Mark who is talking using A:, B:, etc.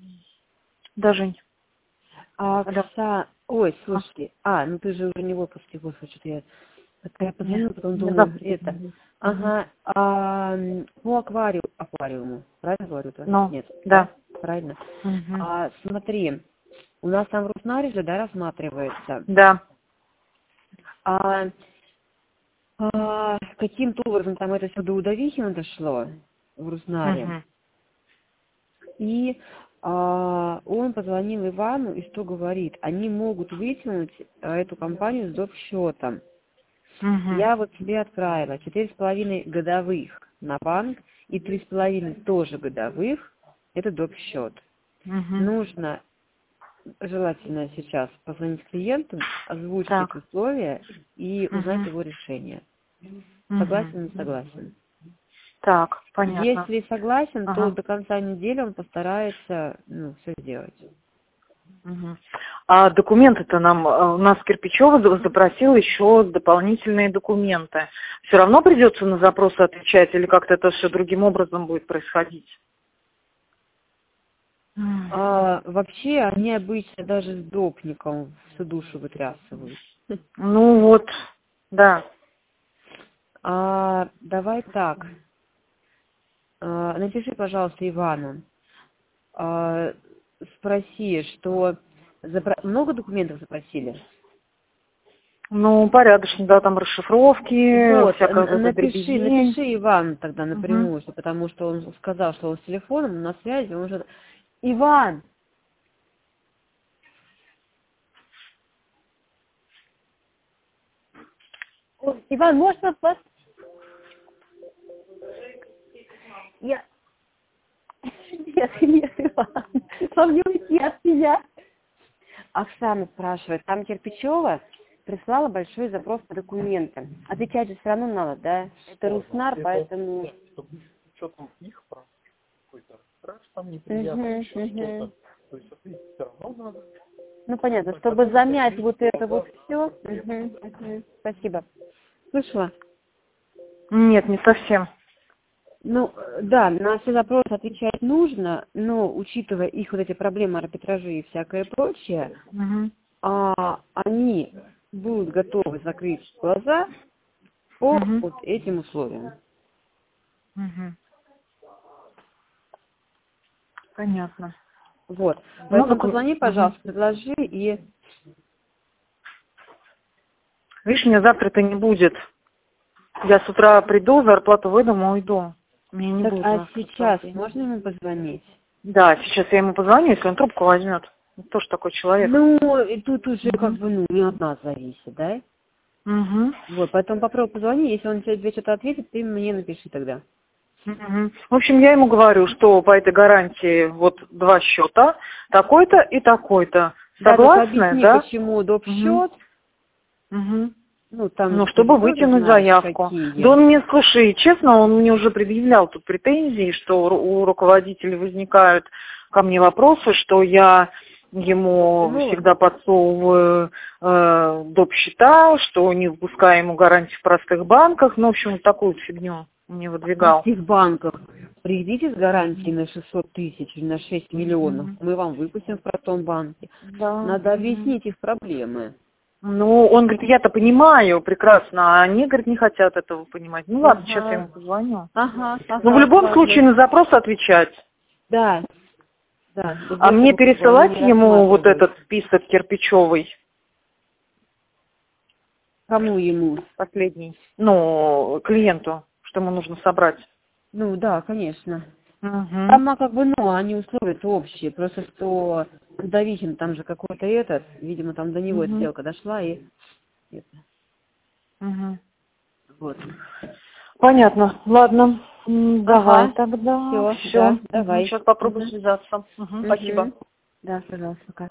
A: Да, Жень.
B: Ой, слушай, ну ты же уже не в отпуске, господи, что-то я позвонила, потом думаю, это. Ага, по аквариуму, правильно говорю? Нет,
A: да.
B: Правильно. Смотри, у нас там в Руснаре же, да, рассматривается.
A: Да.
B: Каким-то образом там это все до Удовихина дошло в Руснаре. И он позвонил Ивану и что говорит? Они могут вытянуть эту компанию с доп. Счетом. Я вот тебе отправила 4,5 годовых на банк и 3,5 тоже годовых. Это доп. Счет. Нужно желательно сейчас позвонить клиенту, озвучить эти условия и узнать его решение. Согласен, не согласен?
A: Так, понятно.
B: Если согласен, то до конца недели он постарается, все сделать.
A: А документы-то у нас Кирпичева запросил еще дополнительные документы. Все равно придется на запросы отвечать или как-то это все другим образом будет происходить?
B: Вообще, они обычно даже с допником всю душу вытрясывают.
A: Ну вот, да.
B: Давай так. Напиши, пожалуйста, Ивану. Спроси, что... Много документов запросили?
A: Ну, порядочно, да, там расшифровки,
B: Вот,
A: всякое
B: напиши Ивану тогда напрямую, потому что он сказал, что он с телефоном на связи, он уже... Иван! Иван, можно вас... Нет, Иван, вам не уйти от меня. Оксана спрашивает, там Кирпичева прислала большой запрос по документам. Отвечать же все равно надо, да? Это Руснар, поэтому...
C: Что там их какой-то страш там неприятный, что-то. То есть ответить все равно надо.
B: Ну, понятно, чтобы замять вот это вот все. Спасибо. Слышала?
A: Нет, не совсем.
B: Ну, да, на все запросы отвечать нужно, но учитывая их вот эти проблемы арбитражи и всякое прочее, они будут готовы закрыть глаза по вот этим условиям.
A: Понятно.
B: Вот. Поэтому позвони, пожалуйста, предложи и...
A: Видишь, меня завтра-то не будет. Я с утра приду, зарплату выдам, уйду. Меня не будет.
B: А сейчас можно ему позвонить?
A: Да, сейчас я ему позвоню, если он трубку возьмет. Кто ж такой человек?
B: Ну, и тут уже как бы, не от нас зависит, да? Вот, поэтому попробуй позвони, если он тебе что-то ответит, ты мне напиши тогда.
A: В общем, я ему говорю, что по этой гарантии вот 2 счета, такой-то и такой-то. Согласны,
B: объясни,
A: да?
B: Почему доп. Счет?
A: Чтобы вытянуть заявку. Да он мне, слушай, честно, он мне уже предъявлял тут претензии, что у руководителей возникают ко мне вопросы, что я ему всегда подсовываю доп. Счета, что не выпускаю ему гарантии в простых банках. Ну, в общем, такую фигню мне выдвигал.
B: В простых банках придите с гарантией на 600 тысяч или на 6 миллионов. Мы вам выпустим в простом банке.
A: Да.
B: Надо объяснить их проблемы.
A: Ну, он говорит, я-то понимаю прекрасно, а они, говорит, не хотят этого понимать. Ну ладно, сейчас я ему позвоню. Ну, в любом случае на запрос отвечать.
B: Да.
A: А мне пересылать ему вот этот список Кирпичевой?
B: Кому ему?
A: Последний. Ну, клиенту, что ему нужно собрать.
B: Ну, да, конечно. Там, как бы, они условия-то общие. Просто что Давихин, там же какой-то видимо, там до него эта сделка дошла, и Вот.
A: Понятно. Ладно. Давай тогда.
B: Все. Давай.
A: Сейчас попробую связаться. Спасибо.
B: Да, пожалуйста, пока.